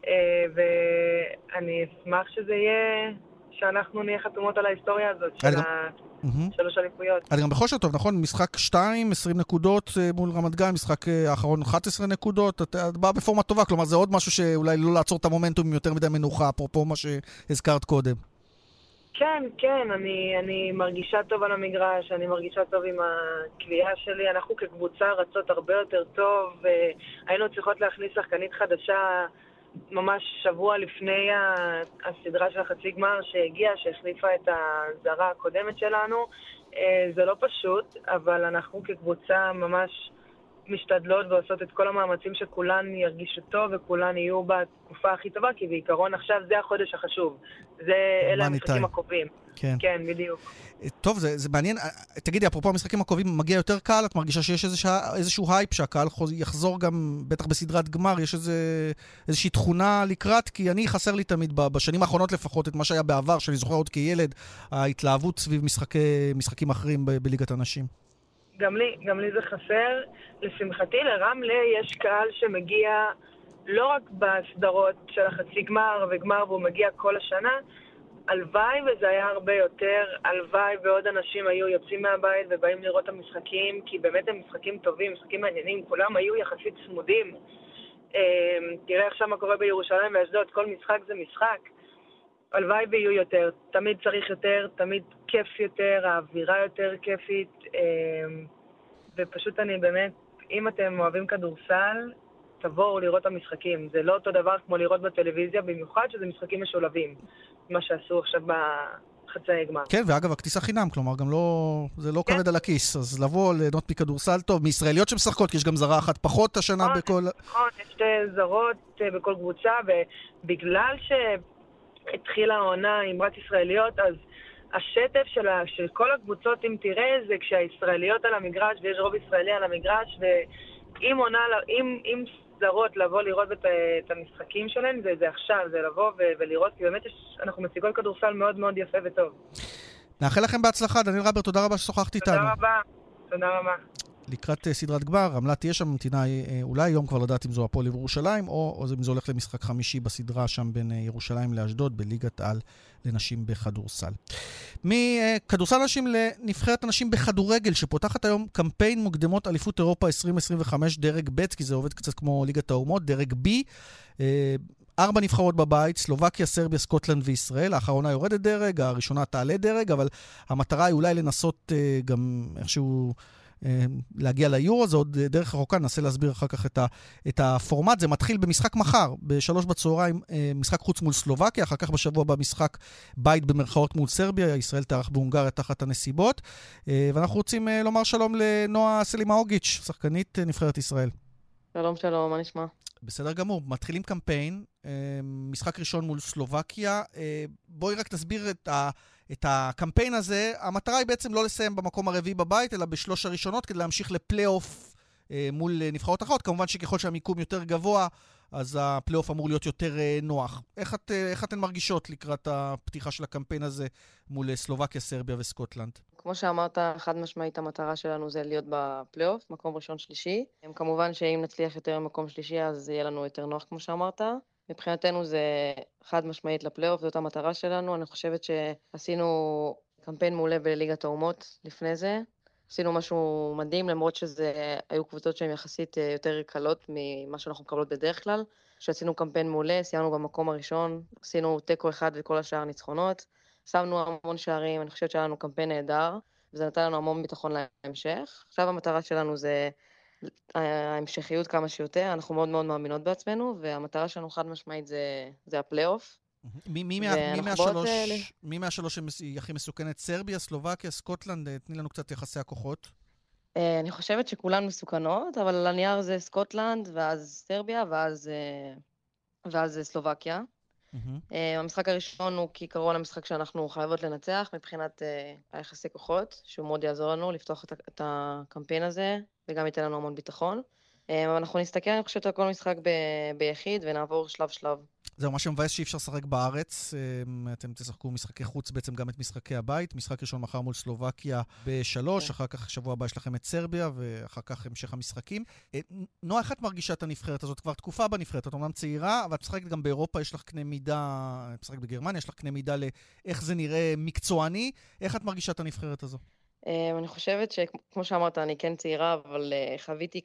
ואני אשמח שזה יהיה, שאנחנו נהיה חתומות על ההיסטוריה הזאת של 3 אליפויות. אני גם בכושר טוב, נכון? משחק 2, 20 נקודות מול רמת גן, משחק האחרון 11 נקודות, את באה בפורמה טובה, כלומר זה עוד משהו שאולי לא לעצור את המומנטום עם יותר מדי מנוחה, אפרופו מה שהזכרת קודם. כן, אני מרגישה טוב על המגרש, אני מרגישה טוב עם הקביעה שלי. אנחנו כקבוצה רצות הרבה יותר טוב, והיינו צריכות להכניס שחקנית חדשה ממש שבוע לפני הסדרה של החצי גמר שהגיעה, שהחליפה את הזרה הקודמת שלנו. זה לא פשוט, אבל אנחנו כקבוצה ממש משתדלות ועושות את כל המאמצים שכולן ירגישו טוב וכולן יהיו בתקופה הכי טובה, כי בעיקרון עכשיו זה החודש החשוב. אלה המשחקים הקרובים. כן, בדיוק. טוב, זה מעניין. תגידי, אפרופו המשחקים הקרובים, מגיע יותר קהל? את מרגישה שיש איזשהו הייפ שהקהל יחזור גם, בטח בסדרת גמר, יש איזושהי תכונה לקראת? כי אני חסר לי תמיד, בשנים האחרונות לפחות, את מה שהיה בעבר, שאני זוכר עוד כילד, ההתלהבות סביב משחקים אחרים בליגת הנשים. גם לי זה חסר. לשמחתי לרמלה יש קהל שמגיע לא רק בסדרות של החצי גמר וגמר, והוא מגיע כל השנה. הלוואי וזה היה הרבה יותר, הלוואי ועוד אנשים היו יוצאים מהבית ובאים לראות את המשחקים, כי באמת הם משחקים טובים, משחקים מעניינים, כולם היו יחסית צמודים. תראה עכשיו מה קורה בירושלים ואשדוד, כל משחק זה משחק. הלוואי ויהיו יותר, תמיד צריך יותר, תמיד כיף יותר, האווירה יותר כיפית, ופשוט אני באמת, אם אתם אוהבים כדורסל, תבואו לראות את המשחקים. זה לא אותו דבר כמו לראות בטלוויזיה, במיוחד שזה משחקים משולבים. מה שעשו עכשיו חצאי גמר. כן, ואגב, הכתיסה חינם, כלומר, גם לא, זה לא כבד על הכיס, אז לבוא ליהנות מכדורסל טוב, מישראליות שמשחקות, כי יש גם זרה אחת פחות השנה בכל... נכון, יש שתי זרות בכל קבוצה, ובגלל שהתחילה העונה עם רק ישראליות, אז השטף של כל הקבוצות, אם תראה, זה כשהישראליות על המגרש, ויש רוב ישראלי על המגרש, ואם זרות לבוא לראות את המשחקים שלהם, זה עכשיו, זה לבוא ולראות, כי באמת אנחנו מציגות כדורסל מאוד מאוד יפה וטוב. נאחל לכם בהצלחה, דניאל רבר, תודה רבה ששוחחת איתנו. תודה רבה, תודה רבה. לקראת סדרת גמר, רמלה תהיה שם ממתינה אולי היום כבר לדעת אם זו הפועל ירושלים, או אם זה הולך למשחק חמישי בסדרה שם בין ירושלים לאשדוד, בליגת על לנשים בכדורסל. מכדורסל נשים לנבחרת הנשים בכדורגל, שפותחת היום קמפיין מוקדמות אליפות אירופה 2025 דרג ב', כי זה עובד קצת כמו ליגת האומות, דרג B, 4 נבחרות בבית, סלובקיה, סרביה, סקוטלנד וישראל. האחרונה יורדת דרג, הראשונה תעלה דרג, אבל המטרה היא אולי לנסות גם איכשהו להגיע ליורו, זה עוד דרך רחוקה, ננסה להסביר אחר כך את הפורמט. זה מתחיל במשחק מחר, ב-3 בצהריים, משחק חוץ מול סלובקיה, אחר כך בשבוע במשחק בית במרכאות מול סרביה, ישראל תארח בהונגריה תחת הנסיבות, ואנחנו רוצים לומר שלום לנועה סלימאוגיץ', שחקנית נבחרת ישראל. שלום, שלום, מה נשמע? בסדר גמור, מתחילים קמפיין, משחק ראשון מול סלובקיה. בואי רק תסביר את הקמפיין הזה. המטרה היא בעצם לא לסיים במקום הרביעי בבית, אלא בשלוש הראשונות, כדי להמשיך לפלייאוף מול נבחרות אחרות. כמובן שככל שהמיקום יותר גבוה, אז הפלייאוף אמור להיות יותר נוח. איך אתן מרגישות לקראת הפתיחה של הקמפיין הזה מול סלובקיה, סרביה וסקוטלנד? כמו שאמרת, חד משמעית המטרה שלנו זה להיות בפלייאוף, מקום ראשון שלישי. כמובן שאם נצליח יותר במקום שלישי, אז יהיה לנו יותר נוח, כמו שאמרת. מבחינתנו זה חד משמעית לפלייאוף, זאת המטרה שלנו. אני חושבת שעשינו קמפיין מעולה בליגת האומות לפני זה. עשינו משהו מדהים, למרות שזה היו קבוצות שהן יחסית יותר קלות ממה שאנחנו מקבלות בדרך כלל. שעשינו קמפיין מעולה, סיימנו במקום הראשון, עשינו טקו אחד וכל השאר ניצחונות. שמנו המון שערים, אני חושבת שהיה לנו קמפיין נהדר, וזה נתן לנו המון ביטחון להמשך. עכשיו המטרה שלנו זה ההמשכיות כמה שיותר, אנחנו מאוד מאוד מאמינות בעצמנו, והמטרה שלנו חד משמעית זה הפלייאוף. מי מהשלוש היא הכי מסוכנת? סרביה, סלובקיה, סקוטלנד? תני לנו קצת יחסי הכוחות. אני חושבת שכולן מסוכנות, אבל על הנייר זה סקוטלנד, ואז סרביה, ואז סלובקיה. המשחק הראשון הוא כעיקרון המשחק שאנחנו חייבות לנצח מבחינת היחסי כוחות, שהוא מאוד יעזור לנו לפתוח את הקמפיין הזה, וגם ייתן לנו המון ביטחון. אבל אנחנו נסתכל, אני חושבת, על כל משחק ביחיד, ונעבור שלב. זהו, מה שמבאס שאי אפשר לשחק בארץ. אתם תשחקו משחקי חוץ, בעצם גם את משחקי הבית. משחק ראשון מחר מול סלובקיה ב-3, אחר כך שבוע הבא יש לכם את סרביה, ואחר כך המשך המשחקים. נועה, איך את מרגישה את הנבחרת הזאת? כבר תקופה בנבחרת, את אומנם צעירה, אבל את משחקת גם באירופה, יש לך קנה מידה, את משחקת בגרמניה, יש לך קנה מידה לאיך זה נראה מקצועני. איך את מרגישה את הנבחרת הזו? אני חושבת שכמו שאמרת, אני כן צעירה, אבל חוויתי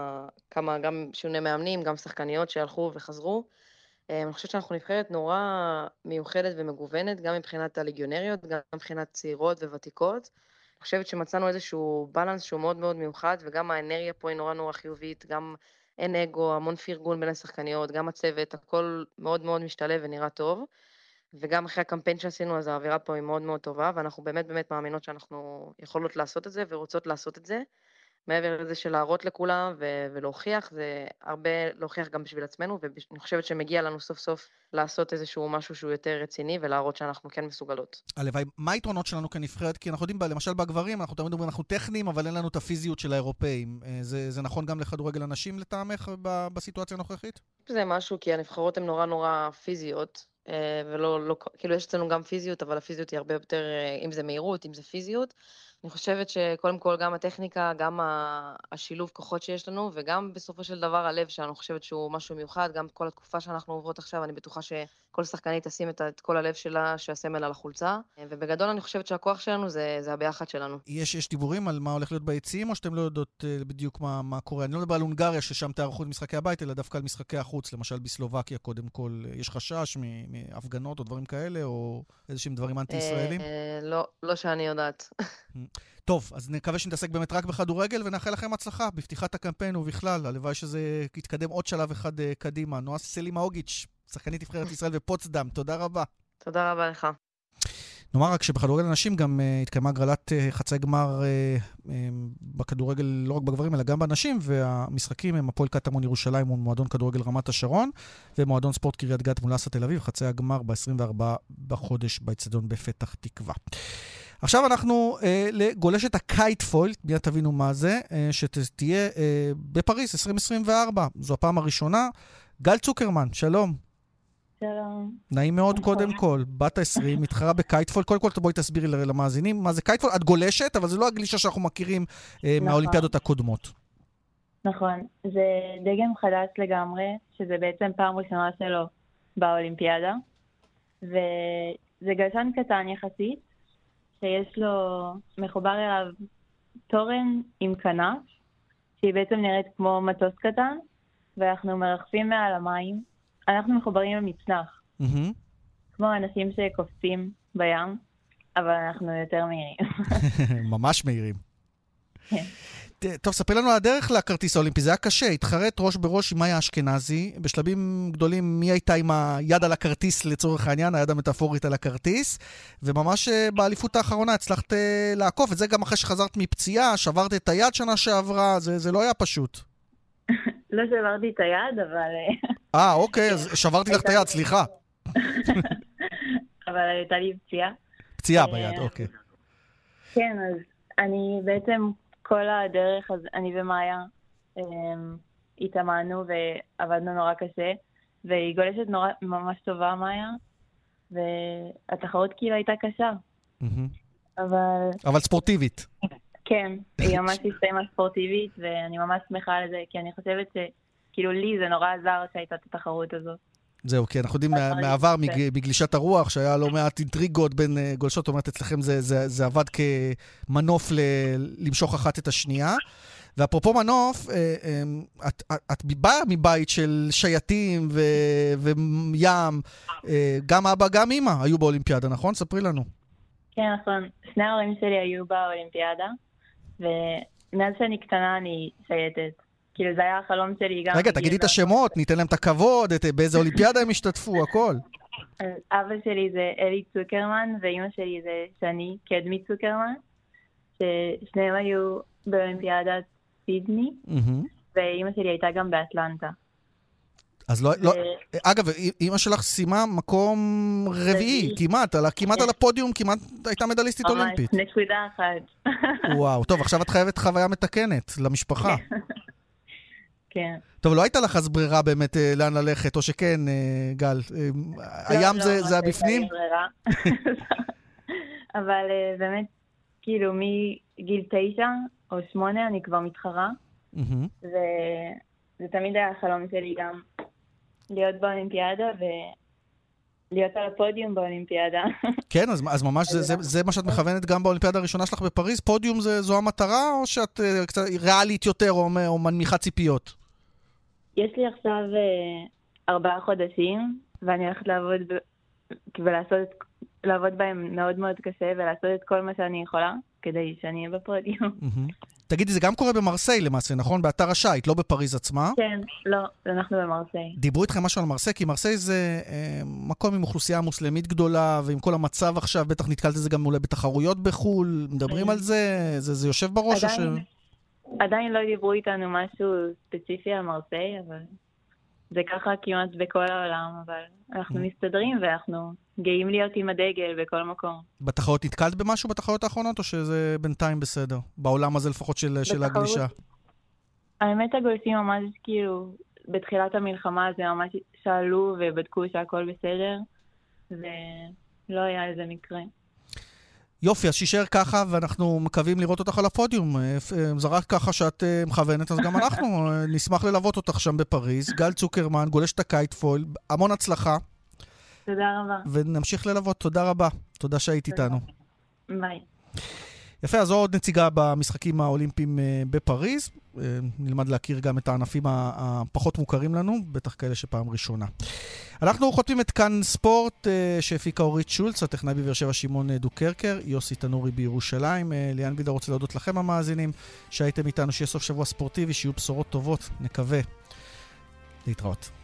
כמה גם שונה מאמנים, גם שחקניות שהלכו וחזרו. אני חושבת שאנחנו נבחרת נורא מיוחדת ומגוונת, גם מבחינת הליגיונריות, גם מבחינת צעירות וותיקות. אני חושבת שמצאנו איזשהו בלנס שהוא מאוד מאוד מיוחד, וגם האנרגיה פה היא נורא חיובית, גם אין אגו, המון פרגון בין השחקניות, גם הצוות, הכל מאוד מאוד משתלב ונראה טוב. וגם אחרי הקמפיין שעשינו, אז האווירה פה היא מאוד מאוד טובה, ואנחנו באמת מאמינות שאנחנו יכולות לעשות את זה ורוצות לעשות את זה. מעבר לזה של להראות לכולם ולהוכיח, זה הרבה להוכיח גם בשביל עצמנו, ואני חושבת שמגיע לנו סוף סוף לעשות איזשהו משהו שהוא יותר רציני, ולהראות שאנחנו כן מסוגלות. הלוואי, מה היתרונות שלנו כנבחרת? כי אנחנו יודעים, למשל בגברים, אנחנו תמיד אומרים, אנחנו טכניים, אבל אין לנו את הפיזיות של האירופאים. זה נכון גם לכדורגל אנשים לטעמך בסיטואציה הנוכחית? זה משהו, כי הנבחרות הן נורא פיזיות, ולא, כאילו יש אצלנו גם פיזיות, אבל הפיזיות היא הרבה יותר, אם זה מהירות, אם זה פיזיות. אני חושבת שקודם כל גם הטכניקה, גם השילוב כוחות שיש לנו, וגם בסופו של דבר הלב שלנו, חושבת שהוא משהו מיוחד, גם כל התקופה שאנחנו עוברות עכשיו, אני בטוחה שכל שחקנית תשים את כל הלב שלה, שהסמל על החולצה, ובגדול אני חושבת שהכוח שלנו זה הביחד שלנו. יש דיבורים על מה הולך להיות ביציעים, או שאתם לא יודעות בדיוק מה קורה? אני לא מדבר על הונגריה, ששם תערכו את משחקי הבית, אלא דווקא על משחקי החוץ, למשל בסלובקיה קודם כל, יש חשש מהפגנות או דברים כאלה, או איזשהם דברים אנטי-ישראלים? לא שאני יודעת. טוב, אז נקווה שנתעסק באמת רק בכדורגל, ונאחל לכם הצלחה בפתיחת הקמפיין ובכלל. הלוואי שזה יתקדם עוד שלב אחד קדימה. נועה סלימאוגיץ', שחקנית נבחרת ישראל ופוצדם, תודה רבה. תודה רבה לך. נאמר רק שבכדורגל הנשים גם התקיימה הגרלת חצי גמר בכדורגל, לא רק בגברים, אלא גם בנשים, והמשחקים הם הפועל קטמון ירושלים מול מועדון כדורגל רמת השרון, ומועדון ספורט קריית גת מול אסא תל אביב, חצי הגמר ב-24 בחודש באצטדיון בפתח תקווה. עכשיו אנחנו לגולשת הקייטפול, מיד תבינו מה זה, שתהיה בפריז 2024. זו הפעם הראשונה. גל צוקרמן, שלום. שלום. נעים מאוד קודם כל. בת ה-20, מתחרה בקייטפול. קודם כל בואי תסבירי למאזינים מה זה קייטפול. את גולשת, אבל זה לא הגלישה שאנחנו מכירים מהאולימפיאדות הקודמות. נכון. זה דגם חדש לגמרי, שזה בעצם פעם ראשונה שלו באולימפיאדה. וזה גלשן קטן יחסית, שיש לו מחובר אליו תורן עם כנף, שהיא בעצם נראית כמו מטוס קטן, ואנחנו מרחפים מעל המים. אנחנו מחוברים למצנח, כמו אנשים שקופצים בים, אבל אנחנו יותר מהירים. ממש מהירים. טוב, ספר לנו על הדרך לכרטיס האולימפי, זה היה קשה, התחרט ראש בראש עם מאיה אשכנזי, בשלבים גדולים מי הייתה עם היד על הכרטיס לצורך העניין, היד המטאפורית על הכרטיס, וממש באליפות האחרונה הצלחת לעקוף, את זה גם אחרי שחזרת מפציעה, שברת את היד שנה שעברה, זה לא היה פשוט. לא שברתי את היד, אבל... אוקיי, אז שברתי לך את היד, סליחה. אבל הייתה לי פציעה. פציעה ביד, אוקיי. כן, אז אני בעצם... כל הדרך, אז אני ומאיה התאמנו ועבדנו נורא קשה, והיא גולשת נורא, ממש טובה, מאיה, והתחרות כאילו הייתה קשה. אבל ספורטיבית. כן, היא ממש הסתיימה ספורטיבית, ואני ממש שמחה על זה, כי אני חושבת שכאילו לי זה נורא עזר שהייתה את התחרות הזאת. זהו, כי אנחנו יודעים מהעבר, מגלישת הרוח, שהיה לא מעט אינטריגות בין גולשות, זאת אומרת, אצלכם זה עבד כמנוף למשוך אחת את השנייה. ואפרופו מנוף, את באה מבית של שייטים וים, גם אבא, גם אמא היו באולימפיאדה, נכון? ספרי לנו. כן, נכון. שני ההורים שלי היו באולימפיאדה, ומאז שאני קטנה אני שייטת. כאילו זה היה החלום שלי גם... רגע, תגידי את השמות, ניתן להם את הכבוד, באיזה אולימפיאדה הם השתתפו, הכל. אבא שלי זה אלי צוקרמן, ואמא שלי זה שני קדמי צוקרמן, ששניהם היו באולימפיאדת סידני, ואמא שלי הייתה גם באטלנטה. אז לא... אגב, אמא שלך סיימה מקום רביעי, כמעט על הפודיום, כמעט הייתה מדליסטית אולימפית. ממש, נקודה אחת. וואו, טוב, עכשיו את חייבת חוויה מתקנת למשפחה. כן. טוב, לא הייתה לך אז ברירה באמת לאן ללכת, או שכן, גל? הים זה הבפנים? לא, לא הייתה ברירה. אבל באמת, כאילו, מגיל 9 או 8 אני כבר מתחרה, וזה תמיד היה החלום שלי גם להיות באולימפיאדה ולהיות על הפודיום באולימפיאדה. כן, אז ממש זה מה שאת מכוונת גם באולימפיאדה הראשונה שלך בפריז? פודיום זו המטרה, או שאת קצת ריאלית יותר, או מנמיכה ציפיות? יש לי עכשיו 4 חודשים, ואני הולכת לעבוד בהם מאוד מאוד קשה, ולעשות את כל מה שאני יכולה, כדי שאני אהיה בפודיום. תגידי, זה גם קורה במרסיי למעשה, נכון? באתר השייט, לא בפריז עצמה? כן, לא, אנחנו במרסיי. דיברו איתכם משהו על מרסיי, כי מרסיי זה מקום עם אוכלוסייה מוסלמית גדולה, ועם כל המצב עכשיו, בטח נתקלת את זה גם אולי בתחרויות בחול, מדברים על זה? זה יושב בראש? עדיין לא דיברו איתנו משהו ספציפי על מרסיי, אבל זה ככה כמעט בכל העולם, אבל אנחנו מסתדרים ואנחנו גאים להיות עם הדגל בכל מקום. בתחרות נתקלת במשהו בתחרות האחרונות, או שזה בינתיים בסדר? בעולם הזה לפחות של הגלישה? האמת הגולשים ממש כאילו, בתחילת המלחמה זה ממש שאלו ובדקו שהכל בסדר, ולא היה איזה מקרה. יופי, אז שישאר ככה, ואנחנו מקווים לראות אותך על הפודיום. זה רק ככה שאת מכוונת, אז גם אנחנו נשמח ללוות אותך שם בפריז. גל צוקרמן, גולשת הקייטפול, המון הצלחה. תודה רבה. ונמשיך ללוות, תודה רבה. תודה שהיית איתנו. ביי. יפה, אז עוד נציגה במשחקים האולימפיים בפריז. נלמד להכיר גם את הענפים הפחות מוכרים לנו, בטח כאלה שפעם ראשונה. אנחנו חותמים את כאן ספורט שהפיקה אורית שולץ, הטכנאי בבאר שבע שמעון דוקרקר, יוסי תנורי בירושלים. ליאן וידר רוצה להודות לכם המאזינים שהייתם איתנו, שיהיה סוף שבוע ספורטיבי, שיהיו בשורות טובות, נקווה. להתראות.